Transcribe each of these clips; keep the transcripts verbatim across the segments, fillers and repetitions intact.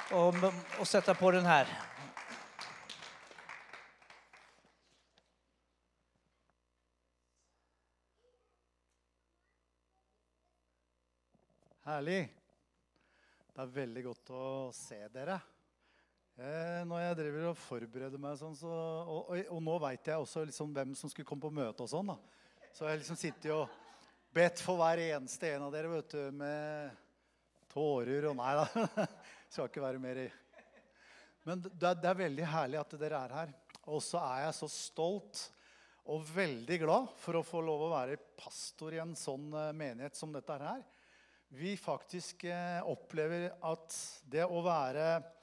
och, och sätta på den här. Herlig. Det er veldig godt å se dere. Eh, når jeg driver og forbereder meg sånn, så, og, og, og nå vet jeg også liksom hvem som skulle komme på møte og sånn da. Så jeg liksom sitter jo og bedt for hver eneste en av dere, vet du, med tårer og nei da. Skal ikke være mer i. Men det, det er veldig herlig at dere er her. Og så er jeg så stolt og veldig glad for å få lov å være pastor i en sånn menighet som dette her. Vi faktisk eh, opplever at det å være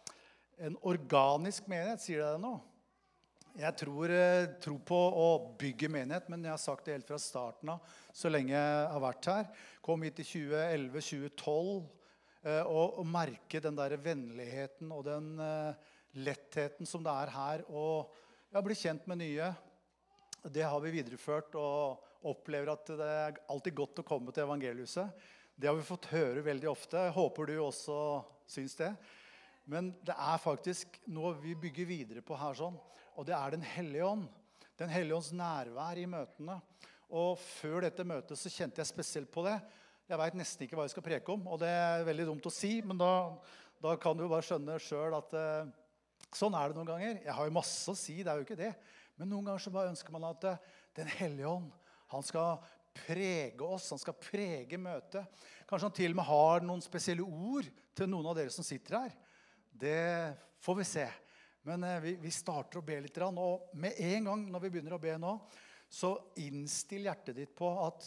en organisk menighet, sier det nå? Jeg tror, eh, tror på å bygge menighet, men jeg har sagt det helt fra starten av, så lenge jeg har vært her. Kom hit i tjue elleve tjue tolv, eh, og, og merke den der vennligheten og den eh, lettheten som det er her, og jeg blir kjent med nye. Det har vi videreført, og opplever at det er alltid godt å komme til evangeliuset. Det har vi fått høre veldig ofte. Jeg håper du også syns det. Men det er faktisk noe vi bygger videre på her sånn, og det er den hellige ånd. Den hellige ånds nærvær i møtene. Og før dette møtet så kjente jeg spesielt på det. Jeg vet nesten ikke hva jeg skal preke om, og det er veldig dumt å si, men da, da kan du bare skjønne selv at eh, sånn er det noen ganger. Jeg har jo masse å si, det er jo ikke det. Men noen ganger så bare ønsker man at eh, den hellige ånd, han skal prege oss, han skal prege møtet. Kanskje han til og med har noen spesielle ord til noen av dere som sitter her. Det får vi se. Men eh, vi, vi starter å be litt, og med en gang når vi begynner å be nå, så innstill hjertet ditt på at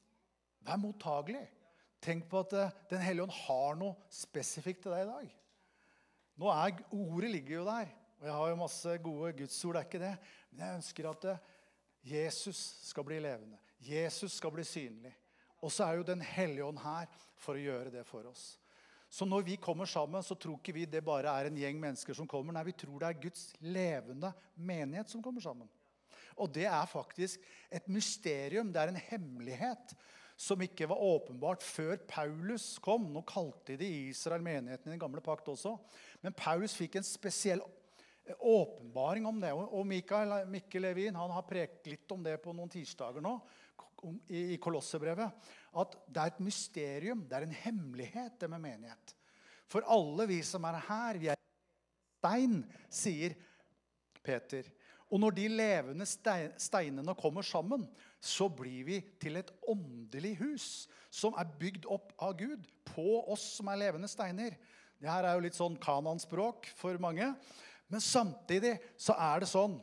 vær mottagelig. Tenk på at eh, den hellige ånd har noe spesifikt til deg i dag. Nå er ordet ligger jo der, og jeg har jo masse gode Gudsord, det er ikke det. Men jeg ønsker at eh, Jesus skal bli levende. Jesus skal bli synlig. Og så er jo den hellige ånd her for å gjøre det for oss. Så når vi kommer sammen, så tror ikke vi det bare er en gjeng mennesker som kommer. Nei, vi tror det er Guds levende menighet som kommer sammen. Og det er faktisk et mysterium, det er en hemmelighet som ikke var åpenbart før Paulus kom. Nå kalte de Israel menigheten i den gamle pakt også. Men Paulus fikk en spesiell åpenbaring om det. Og Mikael, Mikkel Levin, han har prekt litt om det på noen tirsdager nå, i Kolossebrevet, at det er et mysterium, det er en hemmelighet det med menighet. For alle vi som er her, vi er stein, sier Peter. Og når de levende steinene kommer sammen, så blir vi til et åndelig hus, som er bygd opp av Gud, på oss som er levende steiner. Det her er jo litt sånn kananspråk for mange, men samtidig så er det sånn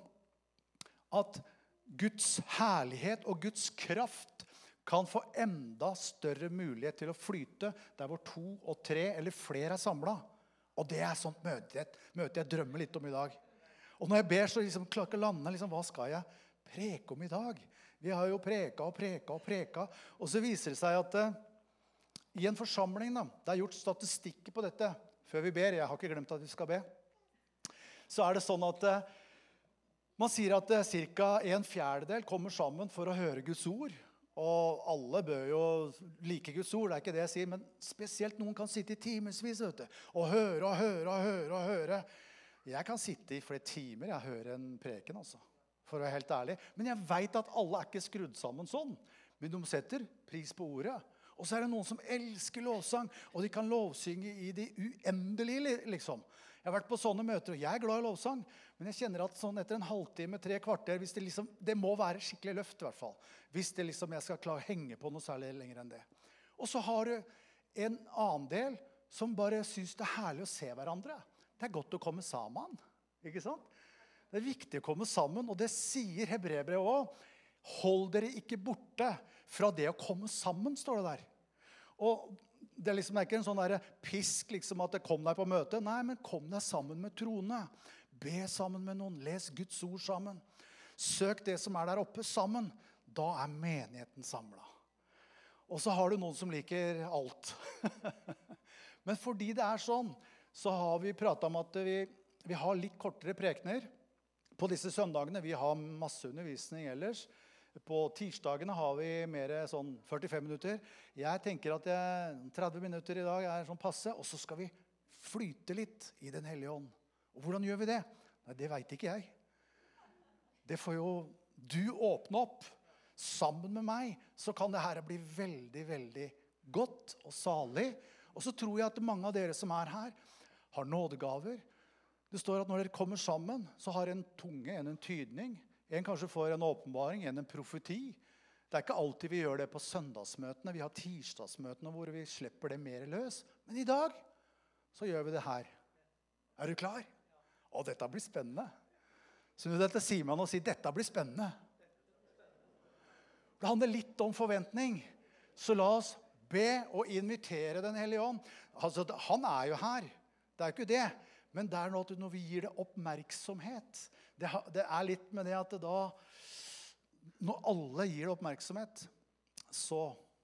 at Guds herlighet og Guds kraft kan få enda større mulighet til å flyte der hvor to og tre eller flere er samlet. Og det er sånt møte, et møte jeg drømmer litt om i dag. Og når jeg ber så liksom klarer ikke å lande, liksom, hva skal jeg preke om i dag? Vi har jo preka og preka og preka, og så viser det seg at uh, i en forsamling da, det er gjort statistikker på dette, før vi ber, jeg har ikke glemt at vi skal be, så er det sånn at uh, man sier at uh, cirka en fjerdedel kommer sammen for å høre Guds ord, og alle bør jo like Guds ord, det er ikke det jeg sier, men spesielt noen kan sitte i timesvis, vet du, og høre og høre og høre og høre. Jeg kan sitte i flere timer, jeg hører en preken altså, for å være helt ærlig. Men jeg vet at alle er ikke skrudd sammen sånn, men de setter pris på ordet. Og så er det noen som elsker lovsang, og de kan lovsynge i det uendelige, liksom. Jeg har vært på sånne møter, og jeg er glad i lovsang, men jeg kjenner at sånn etter en halvtime, tre kvarter, hvis det liksom, det må være skikkelig løft i hvert fall, hvis det liksom, jeg skal klare å henge på noe særlig lenger enn det. Og så har du en annen del som bare synes det er herlig å se hverandre. Det er godt å komme sammen, ikke sant? Det er viktig å komme sammen, og det sier Hebreerbrevet også. Hold dere ikke borte fra det å komme sammen, står det der. Og det er liksom ikke en sånn der pisk liksom at det kom deg på møte. Nei, men kom deg sammen med troende. Be sammen med noen, les Guds ord sammen. Søk det som er der oppe sammen. Da er menigheten samlet. Og så har du noen som liker alt. Men fordi det er sånn, så har vi pratet om at vi, vi har litt kortere prekner på disse søndagene. Vi har masse undervisning ellers. På tirsdagene har vi mer sånn førtifem minutter. Jeg tenker at jeg, tretti minutter i dag er sånn passe, og så skal vi flyte litt i den hellige ånd. Og hvordan gjør vi det? Nei, det vet ikke jeg. Det får jo du åpne opp. Sammen med meg så kan det her bli veldig, veldig godt og salig. Og så tror jeg at mange av dere som er her har nådegaver. Det står at når dere kommer sammen, så har en tunge, en en tydning. En kanskje får en åpenbaring, en en profeti. Det er ikke alltid vi gjør det på søndagsmøtene. Vi har tirsdagsmøtene hvor vi slipper det mer løs. Men i dag så gjør vi det her. Er du klar? Å, dette blir spennende. Så nå dette sier man og sier, dette blir spennende. Det handler litt om forventning. Så la oss be og invitere den hellige ånd. Altså, han er jo her. Det er jo ikke det. Men det er noe at når vi gir det oppmerksomhet. Det, det er litt med det at det da, når alle gir det oppmerksomhet, så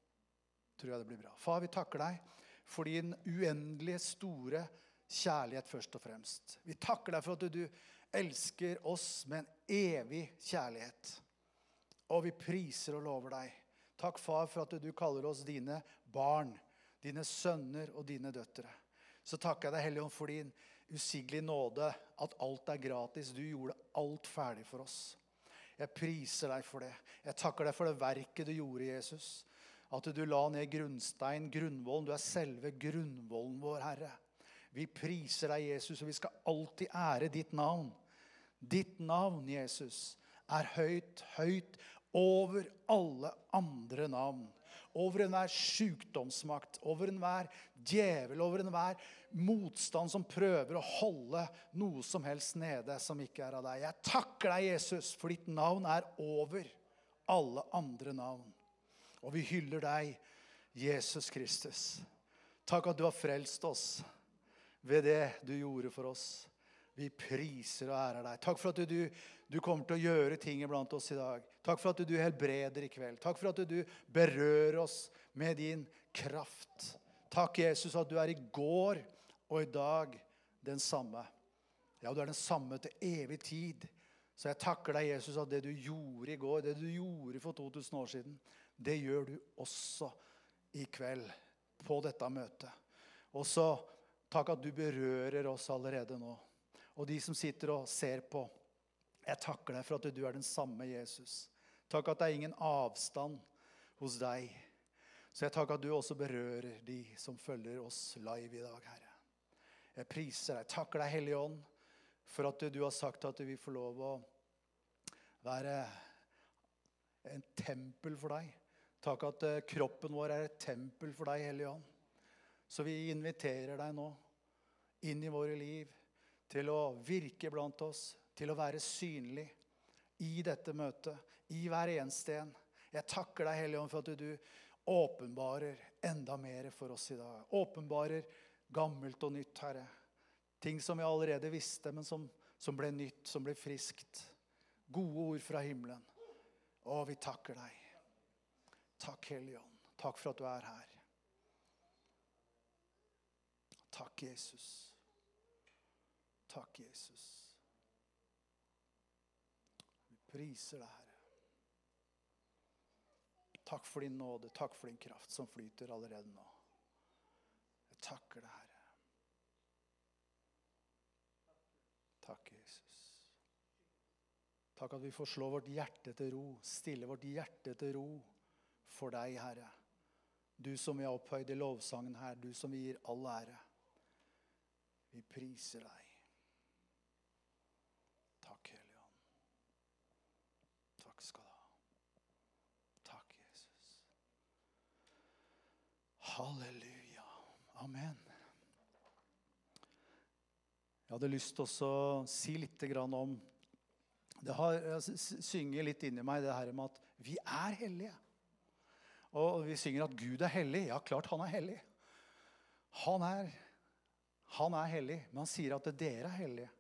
tror jeg det blir bra. Far, vi takker deg for din uendelige store kjærlighet først og fremst. Vi takker deg for at du elsker oss med en evig kjærlighet. Og vi priser og lover deg. Takk, far, for at du kaller oss dine barn, dine sønner og dine døtre. Så takker jeg deg, Hellige Ånd, for din usigelig nåde, at alt er gratis. Du gjorde alt ferdig for oss. Jeg priser deg for det. Jeg takker deg for det verket du gjorde, Jesus. At du la ned grunnstein, grunnvollen. Du er selve grunnvollen vår, Herre. Vi priser deg, Jesus, og vi skal alltid ære ditt navn. Ditt navn, Jesus, er høyt, høyt over alle andre navn. Over enhver sykdomsmakt, over enhver djevel, over enhver motstand som prøver å holde noe som helst nede som ikke er av deg. Jeg takker deg, Jesus, for ditt navn er over alle andre navn. Og vi hyller deg, Jesus Kristus. Takk at du har frelst oss ved det du gjorde for oss. Vi priser og ærer deg. Takk for at du, du kommer til å gjøre ting blant oss i dag. Takk for at du helbreder i kveld. Takk for at du berører oss med din kraft. Takk, Jesus, at du er i går og i dag den samme. Ja, du er den samme til evig tid. Så jeg takker deg, Jesus, at det du gjorde i går, det du gjorde for to tusen år siden, det gjør du også i kveld på dette møtet. Og så takk at du berører oss allerede nå. Og de som sitter og ser på, jeg takker deg for at du er den samme Jesus. Takk at det er ingen avstand hos deg. Så jeg takker at du også berører de som følger oss live i dag, Herre. Jeg priser deg, takker deg, Hellige Ånd, for at du har sagt at vi får lov å være en tempel for deg. Takk at kroppen vår er et tempel for deg, Hellige Ånd. Så vi inviterer deg nå inn i våre liv, til å virke blant oss, til å være synlig i dette møtet, i hver eneste en. Jeg takker deg, Hellige Ånd, for at du åpenbarer enda mer for oss i dag. Åpenbarer gammelt og nytt, Herre. Ting som vi allerede visste, men som, som ble nytt, som ble friskt. Gode ord fra himmelen. Å, vi takker deg. Takk, Hellige Ånd. Takk for at du er her. Takk, Jesus. Takk, Jesus. Vi priser deg, Herre. Takk for din nåde, takk for din kraft som flyter allerede nå. Jeg takker deg, Herre. Takk, Jesus. Takk at vi får slå vårt hjerte til ro, stille vårt hjerte til ro for deg, Herre. Du som vi har opphøyd i lovsangen her, du som vi gir all ære. Vi priser deg. Takk, Hellige Ånd. Takk skal du ha. Takk, Jesus. Halleluja. Amen. Jeg hadde lyst til å si litt grann om, det har synget litt inni meg det her med at vi er hellige. Og vi synger at Gud er hellig. Ja, klart han er hellig. Han er, han er hellig, men han sier at dere er hellige.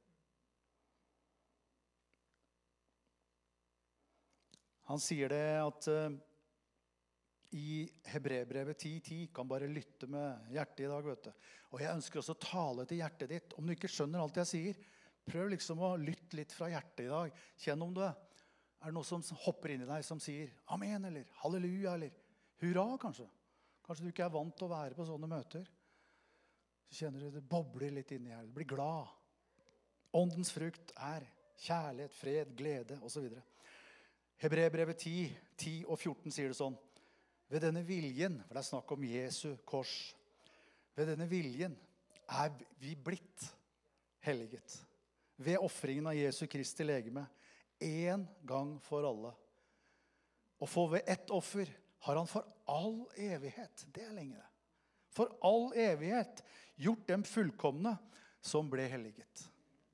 Han sier det at uh, i Hebreerbrevet ti ti kan bare lytte med hjertet i dag, vet du. Og jeg ønsker også å tale til hjertet ditt. Om du ikke skjønner alt jeg sier, prøv liksom å lytte litt fra hjertet i dag. Kjenn om det er noe som hopper inn i deg som sier amen, eller halleluja, eller hurra kanskje. Kanskje du ikke er vant til å være på sånne møter. Så kjenner du det bobler litt inni her. Du blir glad. Åndens frukt er kjærlighet, fred, glede og så videre. Hebreerbrevet ti, ti og fjorten sier det sånn. Ved denne viljen, for det er snakk om Jesu kors, ved denne viljen er vi blitt helliget. Ved offringen av Jesu Kristi legeme, en gang for alle. Og for ved ett offer har han for all evighet, det er lenge det, for all evighet gjort dem fullkomne som ble helliget.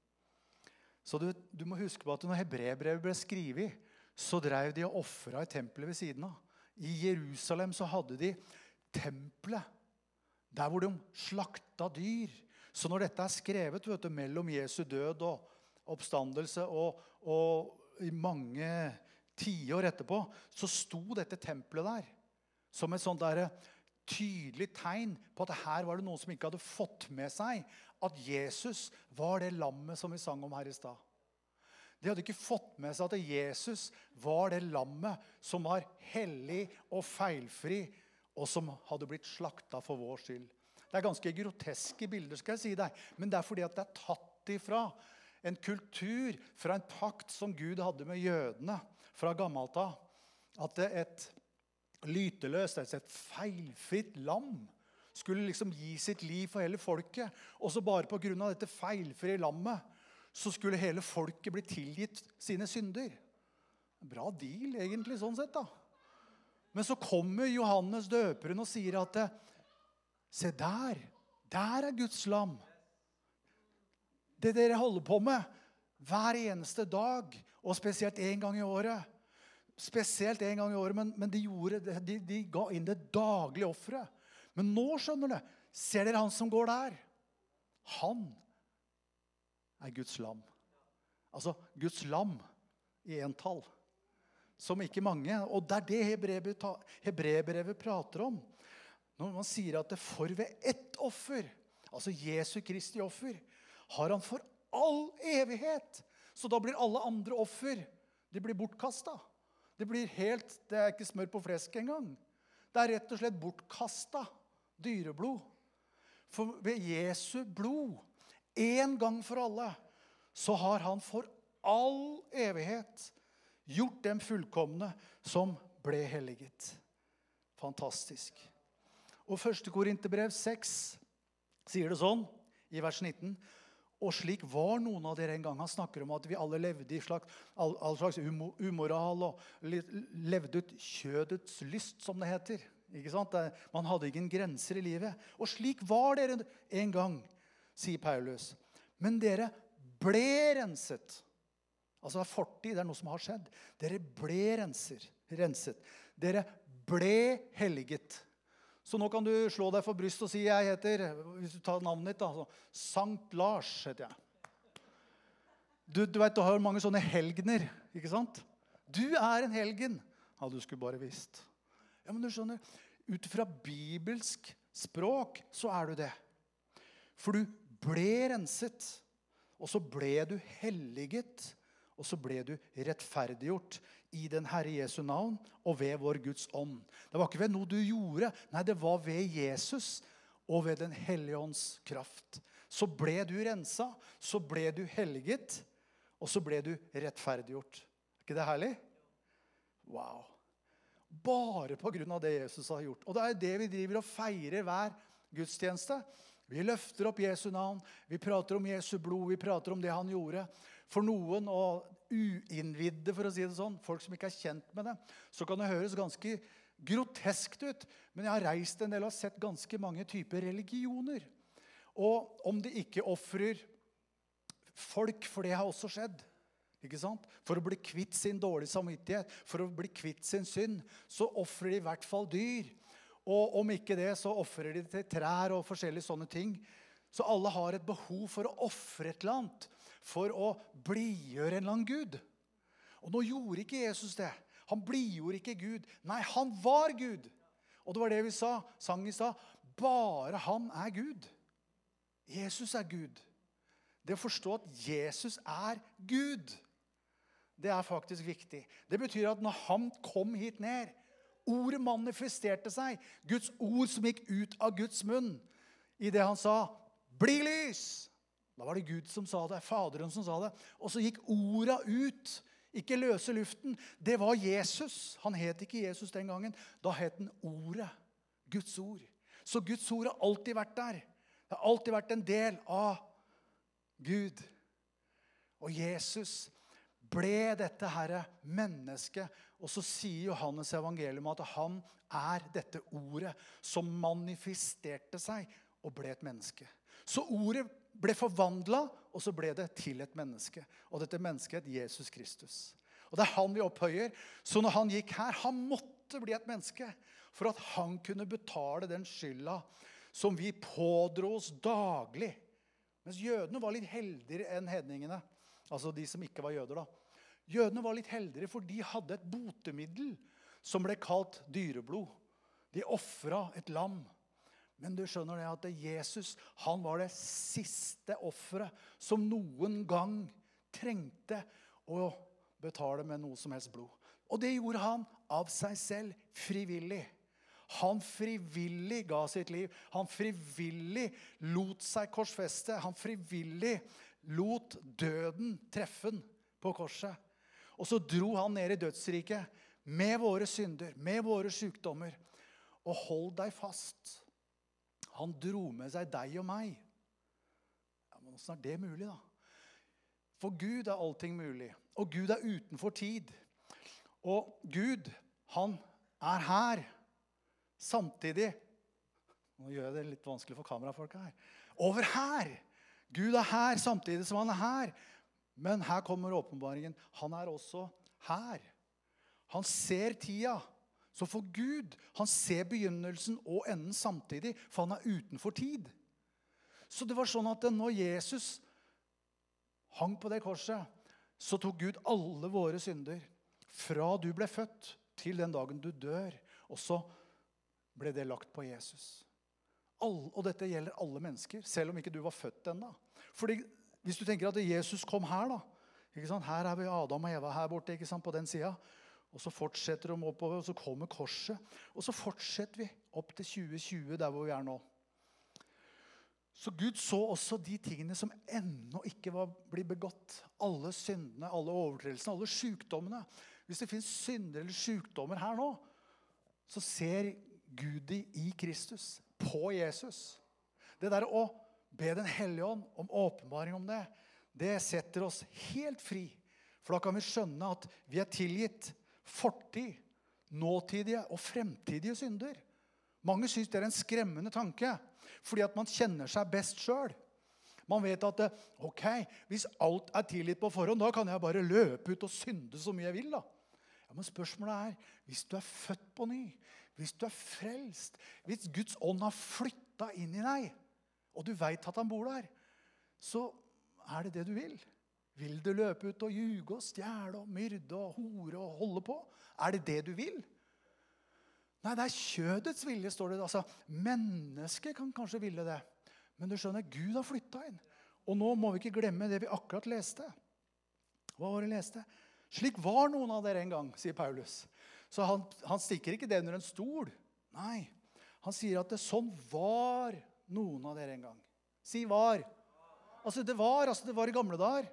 Så du, du må huske på at når Hebreerbrevet ble skrevet, så drev de og offret i tempelet ved siden av. I Jerusalem så hadde de tempelet, der hvor de slakta dyr. Så når dette er skrevet, vet du, mellom Jesu død og oppstandelse, og, og i mange tiår etterpå, så sto dette tempelet der, som et sånt der tydelig tegn på at her var det noen som ikke hadde fått med seg at Jesus var det lammet som vi sang om her i stad. De hadde ikke fått med seg at Jesus var det lammet som var hellig og feilfri, og som hadde blitt slaktet for vår skyld. Det er ganske groteske bilder, skal jeg si deg, men det er fordi at det er tatt ifra en kultur, fra en pakt som Gud hadde med jødene fra gammelt av, at et lyteløst, et feilfritt lam skulle liksom gi sitt liv for hele folket, og så bare på grunn av dette feilfrie lammet, så skulle hele folket bli tilgitt sine synder. Bra deal egentlig, sånn sett da. Men så kommer Johannes døperen og sier at se der, der er Guds lam. Det dere holder på med hver eneste dag, og spesielt en gang i året. Spesielt en gang i året, men, men de, gjorde, de, de ga inn det daglige offeret. Men nå skjønner du, ser dere han som går der? Han er Guds lam. Altså Guds lam i entall. Som ikke mange, og det er det Hebreerbrevet, Hebreerbrevet prater om. Når man sier at det for ved ett offer, altså Jesu Kristi offer, har han for all evighet. Så da blir alle andre offer, de blir bortkastet. Det blir helt, det er ikke smør på flesk engang. Det er rett og slett bortkastet dyreblod. For ved Jesu blod, en gang for alle, så har han for all evighet gjort dem fullkomne som ble helliget. Fantastisk. Og første Korinterbrev seks sier det sånn, i vers nitten, og slik var noen av dere en gang. Han snakker om at vi alle levde i slags, all, all slags umoral og levde ut kjødets lyst, som det heter. Ikke sant? Man hadde ingen grenser i livet. Og slik var dere en gang, sier Paulus. Men dere ble renset. Altså det er fortid, det er noe som har skjedd. Dere ble renser, renset. Dere ble helliget. Så nå kan du slå deg for bryst og si, jeg heter, hvis du tar navnet ditt, da, Sankt Lars heter jeg. Du, du vet, du har mange sånne helgener, ikke sant? Du er en helgen. Ja, du skulle bare visst. Ja, men du skjønner, ut fra bibelsk språk, så er du det. For du ble renset, og så ble du helliget, og så ble du rettferdiggjort i den Herre Jesu navn og ved vår Guds ånd. Det var ikke ved noe du gjorde, nei, det var ved Jesus og ved den Hellige Ånds kraft. Så ble du rensa, så ble du helliget, og så ble du rettferdiggjort. Er ikke det herlig? Wow. Bare på grunn av det Jesus har gjort. Og det er det vi driver og feirer hver gudstjeneste. Vi løfter opp Jesu navn, vi prater om Jesu blod, vi prater om det han gjorde. For noen og uinnvidde, for å si det sånn, folk som ikke er kjent med det, så kan det høres ganske groteskt ut. Men jeg har reist en del og sett ganske mange typer religioner. Og om de ikke offrer folk, for det har også skjedd, ikke sant? For å bli kvitt sin dårlige samvittighet, for å bli kvitt sin synd, så offrer de i hvert fall dyr. Og om ikke det, så offrer de til trær og forskjellige sånne ting. Så alle har et behov for å offre et eller annet, for å bligjøre en eller annen Gud. Og nå gjorde ikke Jesus det. Han bligjorde ikke Gud. Nei, han var Gud. Og det var det vi sa, sang i stad. Bare han er Gud. Jesus er Gud. Det å forstå at Jesus er Gud, det er faktisk viktig. Det betyr at når han kom hit ned, ordet manifesterte seg, Guds ord som gikk ut av Guds munn, i det han sa, bli lys. Da var det Gud som sa det, Faderen som sa det. Og så gikk orda ut, ikke løse luften. Det var Jesus. Han het ikke Jesus den gangen. Da het han ordet, Guds ord. Så Guds ord har alltid vært der. Det har alltid vært en del av Gud. Og Jesus ble dette her mennesket. Og så sier Johannes evangelium at han er dette ordet som manifesterte seg og ble et menneske. Så ordet ble forvandlet, og så ble det til et menneske. Og dette mennesket er Jesus Kristus. Og det er han vi opphøyer. Så når han gikk her, han måtte bli et menneske for at han kunne betale den skylda som vi pådro oss daglig. Mens jødene var litt heldigere enn hedningene. Altså de som ikke var jøder da. Jødene var litt heldigere, for de hadde et botemiddel som ble kalt dyreblod. De offret et lam. Men du skjønner det at Jesus, han var det siste offeret som noen gang trengte å betale med noe som helst blod. Og det gjorde han av seg selv frivillig. Han frivillig ga sitt liv. Han frivillig lot seg korsfeste. Han frivillig lot døden treffe han på korset. Og så dro han ned i dødsriket med våre synder, med våre sykdommer. Og hold deg fast. Han dro med seg deg og meg. Ja, men hvordan er det mulig da? For Gud er allting mulig. Og Gud er utenfor tid. Og Gud, han er her. Samtidig, nå gjør jeg det litt vanskelig for kamerafolket her. Over her. Gud er her samtidig som han er her. Men her kommer åpenbaringen. Han er også her. Han ser tida. Så for Gud, han ser begynnelsen og enden samtidig, for han er utenfor tid. Så det var sånn at når Jesus hang på det korset, så tok Gud alle våre synder, fra du ble født til den dagen du dør, og så ble det lagt på Jesus. All, og dette gjelder alle mennesker, selv om ikke du var født enda. Fordi hvis du tenker at Jesus kom her da, ikke sant? Her er vi Adam og Eva her borte, ikke sant, på den siden. Og så fortsetter de oppover, og så kommer korset. Og så fortsetter vi opp til tjue tjue, der hvor vi er nå. Så Gud så også de tingene som ennå ikke var blitt begått. Alle syndene, alle overtredelsene, alle sykdommene. Hvis det finnes synder eller sykdommer her nå, så ser Gud de i Kristus, på Jesus. Det der å be den hellige ånd om åpenbaring om det, det setter oss helt fri. For da kan vi skjønne at vi er tilgitt fortid, nåtidige og fremtidige synder. Mange synes det er en skremmende tanke, fordi at man kjenner seg best selv. Man vet at, ok, hvis alt er tilgitt på forhånd, da kan jeg bare løpe ut og synde så mye jeg vil da. Ja, men spørsmålet er, hvis du er født på ny, hvis du er frelst, hvis Guds ånd har flyttet inn i deg, og du vet at han bor der, så er det det du vil. Vil du løpe ut og ljuge og stjæle og myrde og hore og holde på? Er det det du vil? Nei, det er kjødets vilje, står det. Altså, mennesket kan kanskje ville det. Men du skjønner, Gud har flyttet inn. Og nå må vi ikke glemme det vi akkurat leste. Hva var det leste? Slik var noen av dere en gang, sier Paulus. Så han, han stikker ikke det under en stol. Nei, han sier at det sånn var noen av dere en gang. Si var. Altså det var, altså det var i gamle dager.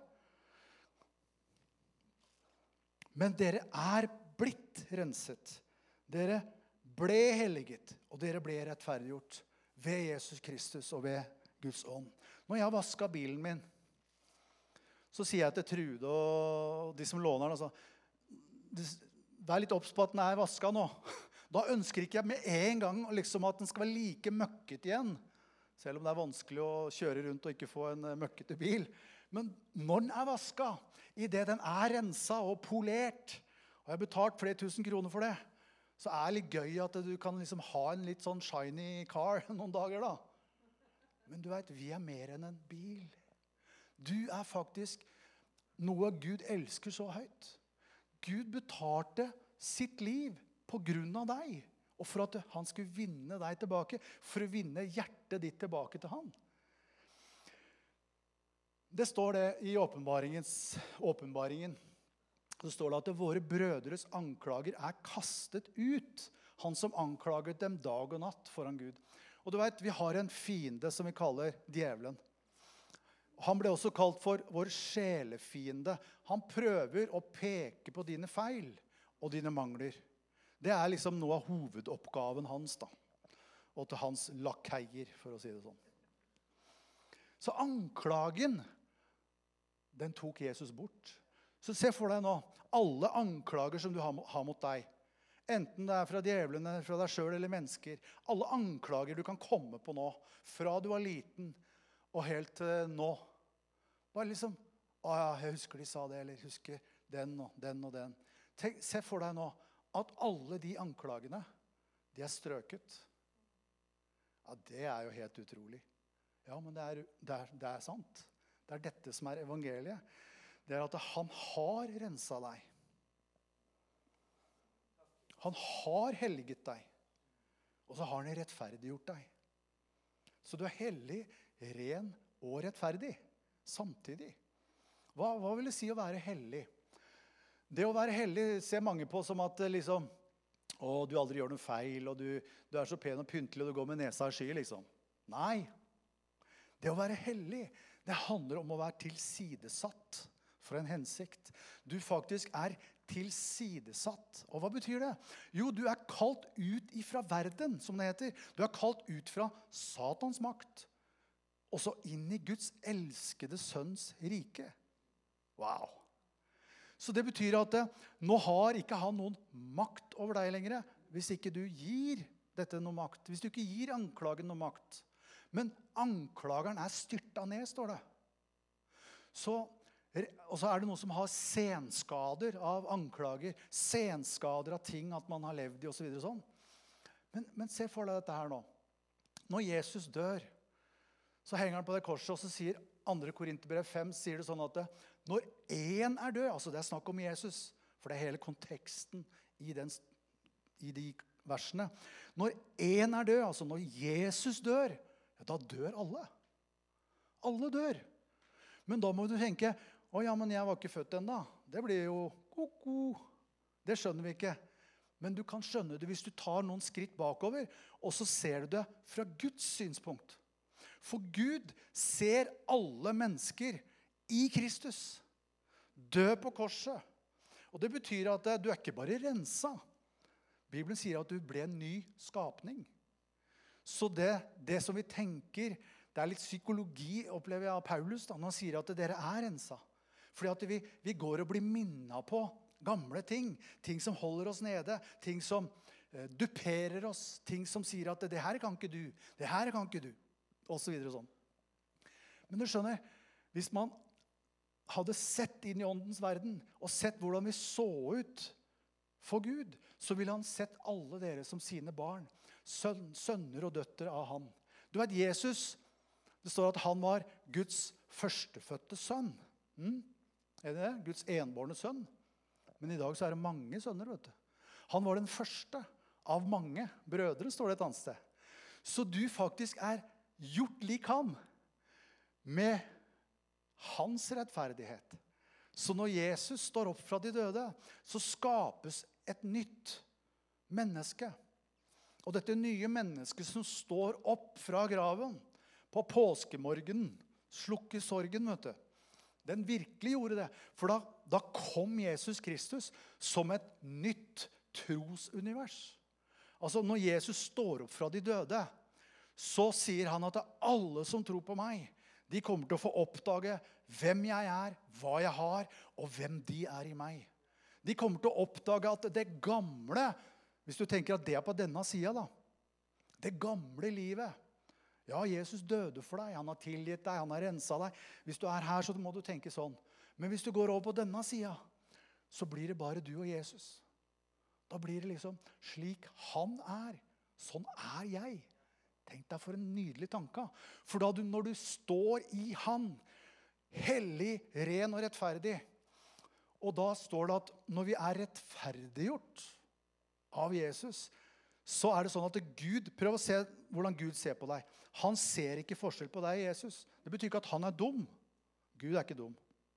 Men dere er blitt renset. Dere ble helliget, og dere ble rettferdiggjort ved Jesus Kristus og ved Guds ånd. Når jeg har vasket bilen min, så sier jeg til Trude og de som låner den, altså, vær litt obs på at den er vasket nå. Da ønsker ikke jeg med en gang liksom, at den skal være like møkket igjen, selv om det er vanskelig å kjøre rundt og ikke få en møkkete bil. Men når den er vasket, i det den er renset og polert, og jeg har betalt flere tusen kroner for det, så er det litt gøy at du kan liksom ha en litt sånn shiny car noen dager da. Men du vet, vi er mer enn en bil. Du er faktisk noe Gud elsker så høyt. Gud betalte sitt liv på grunn av deg, og for at han skulle vinne deg tilbake, for å vinne hjertet ditt tilbake til han. Det står det i åpenbaringens, åpenbaringen. Så står det at våre brødres anklager er kastet ut. Han som anklaget dem dag og natt foran Gud. Og du vet, vi har en fiende som vi kaller djevelen. Han ble også kalt for vår sjelefiende. Han prøver å peke på dine feil og dine mangler. Det er liksom noe av hovedoppgaven hans da. Og til hans lakkeier, for å si det sånn. Så anklagen, den tok Jesus bort. Så se for deg nå, alle anklager som du har mot deg, enten det er fra djevelen, eller fra deg selv eller mennesker, alle anklager du kan komme på nå, fra du var liten og helt til nå. Bare liksom, å ja, jeg husker de sa det, eller husker den og den og den. Tenk, se for deg nå, at alle de anklagene, de er strøket. Ja, det er jo helt utrolig. Ja, men det er, det er, det er sant. Det er dette som er evangeliet. Det er at han har renset deg. Han har helliget deg. Og så har han rettferdiggjort deg. Så du er hellig, ren og rettferdig. Samtidig. Hva, hva vil det si å være hellig? Det å være hellig ser mange på som at liksom, å, du aldri gjør noe feil, og du, du er så pen og pyntelig, og du går med nesa i sky, liksom. Nei. Det å være hellig, det handler om å være tilsidesatt for en hensikt. Du faktisk er tilsidesatt. Og hva betyr det? Jo, du er kalt ut ifra verden, som det heter. Du er kalt ut fra Satans makt. Og så inn i Guds elskede sønns rike. Wow! Så det betyr at nå har ikke han noen makt over deg lenger, hvis ikke du gir dette noe makt. Hvis du ikke gir anklagen noe makt. Men anklageren er styrtet ned, står det. Så Og så er det noen som har senskader av anklager, senskader av ting at man har levd i og så videre sånn. Men, men se for deg dette her nå. Når Jesus dør, så henger han på det korset, og så sier andre Korinterbrev fem, sier det sånn at det, når en er død, altså det er snakk om Jesus, for det er hele konteksten i, den, i de versene. Når en er død, altså når Jesus dør, ja, da dør alle. Alle dør. Men da må du tenke, å ja, men jeg var ikke født enda. Det blir jo ko-ko. Det skjønner vi ikke. Men du kan skjønne det hvis du tar noen skritt bakover, og så ser du det fra Guds synspunkt. For Gud ser alle mennesker i Kristus. Dø på korset. Og det betyr at du er ikke bare renset. Bibelen sier at du ble en ny skapning. Så det, det som vi tenker, det er litt psykologi, opplever jeg av Paulus, da, når han sier at dere er renset. Fordi at vi, vi går og blir minnet på gamle ting, ting som holder oss nede, ting som eh, duperer oss, ting som sier at det her kan ikke du, det her kan ikke du, og så videre og sånn. Men du skjønner, hvis man hadde sett inn i åndens verden, og sett hvordan vi så ut for Gud, så ville han sett alle dere som sine barn, søn, sønner og døtre av han. Du vet, Jesus, det står at han var Guds førstefødte sønn. Mm? Er det det? Guds enbårne sønn. Men i dag så er det mange sønner, vet du. Han var den første av mange brødre, står det et annet sted. Så du faktisk er gjort lik han, med hans rettferdighet. Så når Jesus står opp fra de døde, så skapes et nytt menneske. Og dette nye mennesket som står opp fra graven, på påskemorgenen, slukker sorgen, vet du. Den virkelig gjorde det. For da, da kom Jesus Kristus som et nytt trosunivers. Altså når Jesus står opp fra de døde, så sier han at alle som tror på meg, de kommer til å få oppdage hvem jeg er, hva jeg har, og hvem de er i meg. De kommer til å oppdage at det gamle, hvis du tenker at det er på denne siden da, det gamle livet, ja, Jesus døde for deg, han har tilgitt deg, han har renset deg. Hvis du er her, så må du tenke sånn. Men hvis du går over på denne siden, så blir det bare du og Jesus. Da blir det liksom slik han er. Sånn er jeg. Tenk deg for en nydelig tanke. For da du, når du står i han, hellig, ren og rettferdig, og da står det at når vi er rettferdiggjort av Jesus, så er det sånn at Gud, prøv å se hvordan Gud ser på deg. Han ser ikke forskjell på deg, Jesus. Det betyr ikke at han er dum. Gud er ikke dum.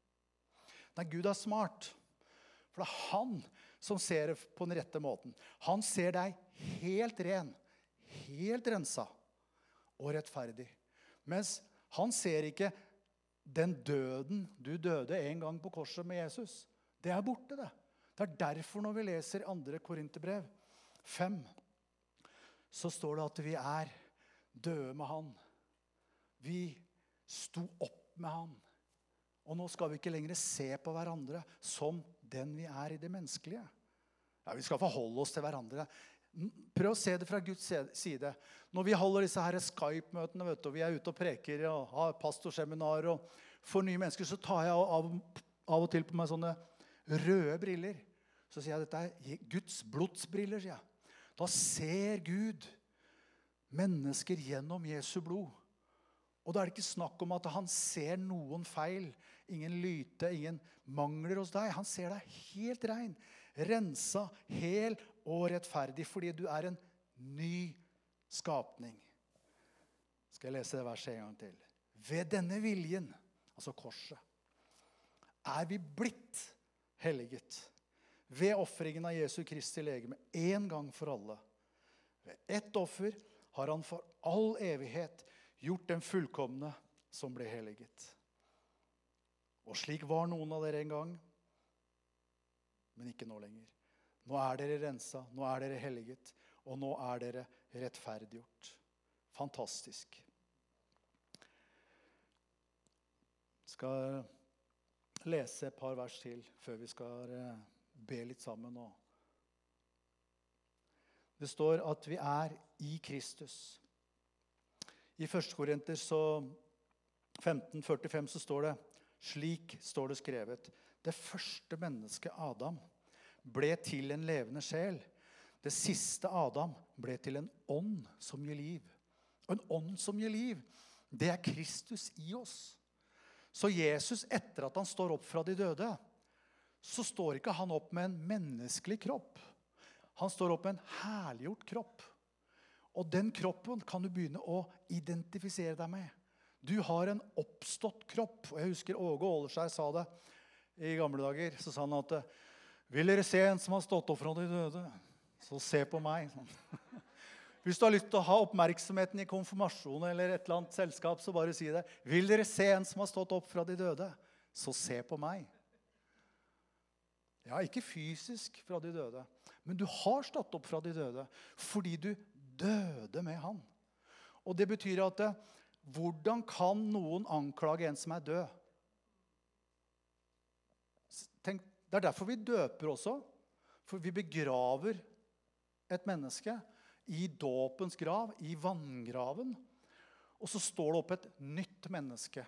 Nei, Gud er smart. For det er han som ser det på den rette måten. Han ser deg helt ren, helt renset, og rettferdig. Mens han ser ikke den døden du døde en gang på korset med Jesus. Det er borte det. Det er derfor når vi leser andre Korinterbrev fem, så står det at vi er døde med han. Vi sto opp med han. Og nå skal vi ikke lenger se på hverandre som den vi er i det menneskelige. Ja, vi skal forholde oss til hverandre. Prøv å se det fra Guds side. Når vi holder disse her Skype-møtene, vet du, og vi er ute og preker og har pastorseminar og for nye mennesker, så tar jeg av, av og til på meg sånne røde briller. Så sier jeg, dette er Guds blodsbriller, sier jeg. Da ser Gud mennesker gjennom Jesu blod. Og da er det ikke snakk om at han ser noen feil, ingen lyte, ingen mangler hos deg. Han ser deg helt rein, rensa, hel og rettferdig, fordi du er en ny skapning. Skal jeg lese det verset en gang til? Ved denne viljen, altså korset, er vi blitt helliget. Ved offringen av Jesu Kristi legeme, en gang for alle. Ved ett offer har han for all evighet gjort den fullkomne som ble helliget. Og slik var noen av dere en gang, men ikke nå lenger. Nå er dere rensa, nå er dere helliget, og nå er dere rettferdiggjort. Fantastisk. Jeg skal lese et par vers til før vi skal be litt sammen nå. Det står at vi er i Kristus. I første Korinter femten førtifem så står det, slik står det skrevet, det første mennesket Adam ble til en levende sjel. Det siste Adam ble til en ånd som gir liv. Og en ånd som gir liv, det er Kristus i oss. Så Jesus, etter at han står opp fra de døde, så står ikke han opp med en menneskelig kropp. Han står opp med en herliggjort kropp. Og den kroppen kan du begynne å identifisere deg med. Du har en oppstått kropp. Og jeg husker Åge Åleskjær sa det i gamle dager. Så sa han at, vil dere se en som har stått opp fra de døde? Så se på meg. Hvis du har lyst til å ha oppmerksomheten i konfirmasjon eller et eller annet selskap, så bare si det. Vil dere se en som har stått opp fra de døde? Så se på meg. Ja, ikke fysisk fra de døde, men du har stått opp fra de døde fordi du døde med han. Og det betyr at hvordan kan noen anklage en som er død? Tenk, det er derfor vi døper også, for vi begraver et menneske i dåpens grav, i vanngraven, og så står det opp et nytt menneske.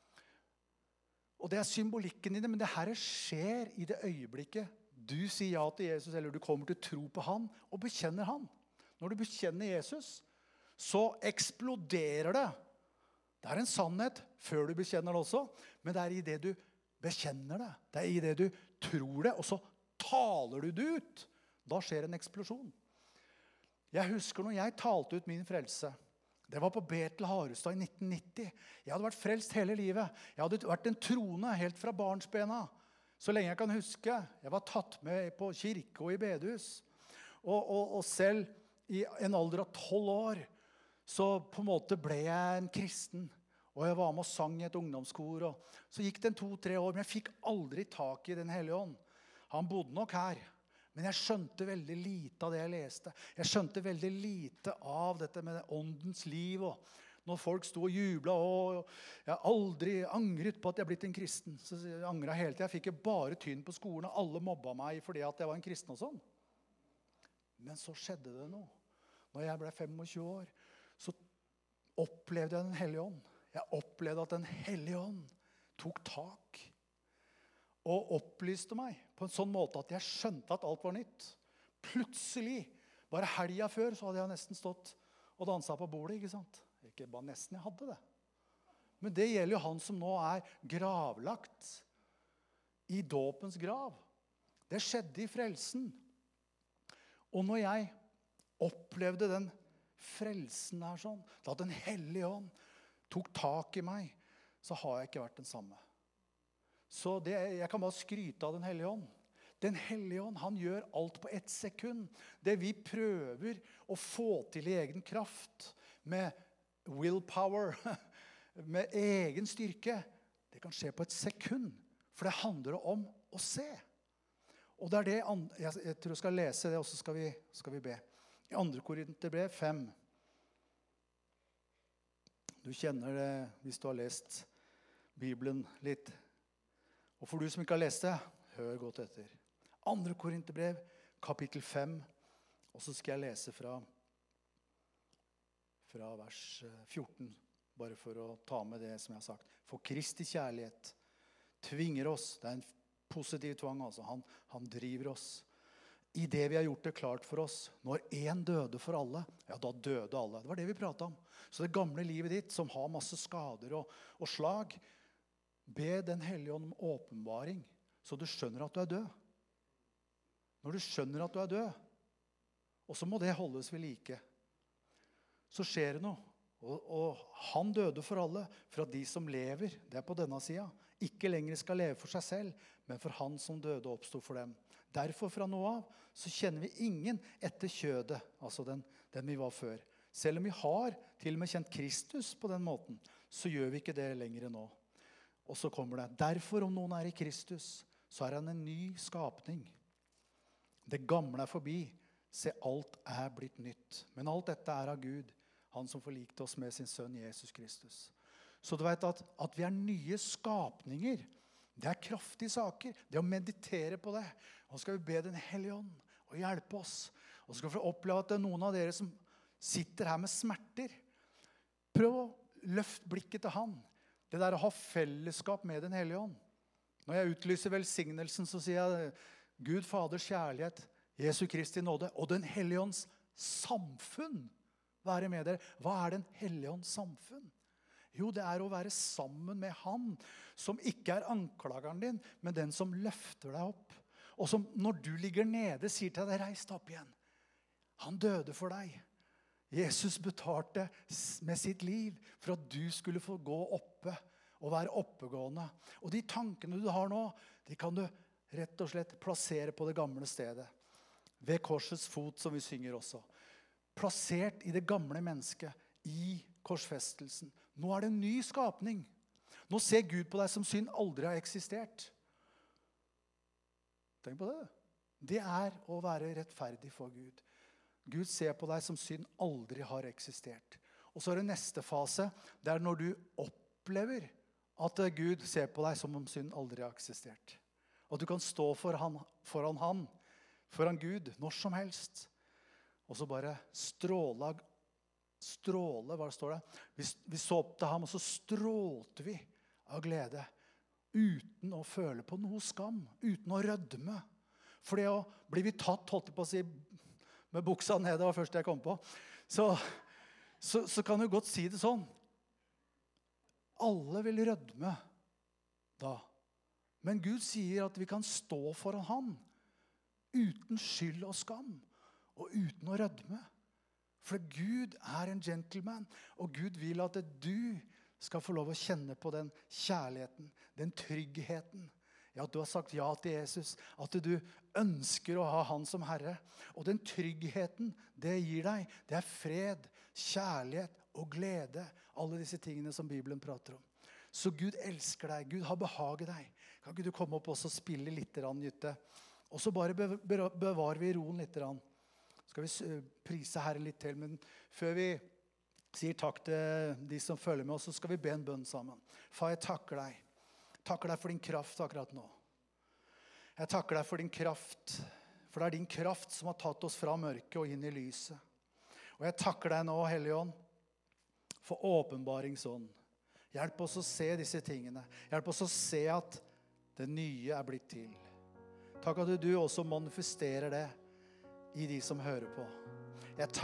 Og det er symbolikken i det, men det her skjer i det øyeblikket du sier ja til Jesus, eller du kommer til å tro på han, og bekjenner han. Når du bekjenner Jesus, så eksploderer det. Det er en sannhet før du bekjenner det også, men det er i det du bekjenner det. Det er i det du tror det, og så taler du det ut. Da skjer en eksplosjon. Jeg husker når jeg talte ut min frelse. Det var på Betel Harestad i nitten nitti. Jeg hadde vært frelst hele livet. Jeg hadde vært en troende helt fra barnsbena. Så lenge jeg kan huske. Jeg var tatt med på kirke og i bedehus. Og, og, og selv i en alder av tolv år, så på en måte ble jeg en kristen. Og jeg var med og sang i et ungdomskor. Og så gikk det en to-tre år, men jeg fikk aldri tak i den hellige ånd. Han bodde nok her. Men jeg skjønte veldig lite av det jeg leste. Jeg skjønte veldig lite av dette med åndens liv. Og når folk sto og jublet, og jeg har aldri angret på at jeg er blitt en kristen. Så jeg angret hele tiden. Jeg fikk bare tynn på skolen, og alle mobba meg fordi at jeg var en kristen og sånn. Men så skjedde det noe. Når jeg ble tjuefem år, så opplevde jeg den hellige ånd. Jeg opplevde at den hellige ånd tok tak og opplyste meg på en sånn måte at jeg skjønte at alt var nytt. Plutselig, bare helgen før, så hadde jeg nesten stått og danset på bordet, ikke sant? Ikke bare nesten, jeg hadde det. Men det gjelder jo han som nå er gravlagt i dåpens grav. Det skjedde i frelsen. Og når jeg opplevde den frelsen her sånn, da den hellige ånd tok tak i meg, så har jeg ikke vært den samme. Så det, jeg kan bare skryte av den hellige ånd. Den hellige ånd, han gjør alt på ett sekund. Det vi prøver å få til i egen kraft, med willpower, med egen styrke, det kan skje på et sekund. For det handler om å se. Og det er det, jeg, jeg tror jeg skal lese det, og så skal vi, skal vi be. I andre Korinterbrev fem. Du kjenner det hvis du har lest Bibelen litt. Og for du som ikke har lest det, hør godt etter. Andre Korinterbrev, kapittel fem. Og så skal jeg lese fra, fra vers fjorten, bare for å ta med det som jeg har sagt. For Kristi kjærlighet tvinger oss, det er en positiv tvang, altså. Han, han driver oss. I det vi har gjort det klart for oss, når en døde for alle, ja, da døde alle. Det var det vi pratet om. Så det gamle livet ditt, som har masse skader og, og slag, be den hellige ånd om åpenbaring, så du skjønner at du er død. Når du skjønner at du er død, og så må det holdes ved like, så skjer det noe. Og, og han døde for alle, for at de som lever, det er på denne siden, ikke lenger skal leve for seg selv, men for han som døde oppstod for dem. Derfor fra nå av, så kjenner vi ingen etter kjødet, altså den, den vi var før. Selv om vi har til og med kjent Kristus på den måten, så gjør vi ikke det lenger nå. Og så kommer det, derfor om noen er i Kristus, så er han en ny skapning. Det gamle er forbi, se alt er blitt nytt. Men alt dette er av Gud, han som forlikte oss med sin sønn Jesus Kristus. Så du vet at, at vi er nye skapninger. Det er kraftige saker. Det å meditere på det. Og så skal vi be den hellige ånd og hjelpe oss. Og så skal vi oppleve at det er noen av dere som sitter her med smerter. Prøv å løfte blikket til han. Det der å ha fellesskap med den hellige ånd. Når jeg utlyser velsignelsen, så sier jeg Gud Faders kjærlighet, Jesu Kristi nåde og den hellige ånds samfunn være med dere. Hva er den hellige ånds samfunn? Jo, det er å være sammen med han, som ikke er anklageren din, men den som løfter deg opp. Og som når du ligger nede, sier til deg, reis deg opp igjen. Han døde for deg. Jesus betalte med sitt liv for at du skulle få gå oppe og være oppegående. Og de tankene du har nå, de kan du rett og slett plassere på det gamle stedet. Ved korsets fot, som vi synger også. Plassert i det gamle mennesket, i korsfestelsen. Nå er det en ny skapning. Nå ser Gud på deg som synd aldri har eksistert. Tenk på det. Det er å være rettferdig for Gud. Gud ser på deg som synd aldri har eksistert. Og så er det neste fase, det er når du opplever at Gud ser på deg som om synd aldri har eksistert. Og du kan stå for han, foran han, foran Gud, når som helst. Og så bare stråle, stråle, hva står det? Vi, vi så opp til ham, og så strålte vi av glede, uten å føle på noe skam, uten å rødme. For det å bli vi tatt, holdt jeg på å si, med buksa nede, var først jeg kom på, så, så, så kan du godt si det sånn. Alle vil rødme da. Men Gud sier at vi kan stå foran ham, uten skyld og skam, og uten å rødme. For Gud er en gentleman, og Gud vil at du skal få lov å kjenne på den kjærligheten, den tryggheten. Ja, at du har sagt ja til Jesus, at du ønsker å ha han som Herre. Og den tryggheten det gir deg, det er fred, kjærlighet og glede. Alle disse tingene som Bibelen prater om. Så Gud elsker deg, Gud har behaget deg. Kan ikke du komme opp og spille litt, Jytte? Og så bare bevarer vi roen litt. Skal vi prise Herren litt til, men før vi sier takk til de som følger med oss, så skal vi be en bønn sammen. Far, jeg takker deg. Takker deg for din kraft akkurat nå. Jeg takker deg for din kraft, for det er din kraft som har tatt oss fra mørket og inn i lyset. Og jeg takker deg nå, Hellige Ånd, for åpenbaringsånd. Hjelp oss å se disse tingene. Hjelp oss å se at det nye er blitt til. Takk at du også manifesterer det i de som hører på. Jeg takker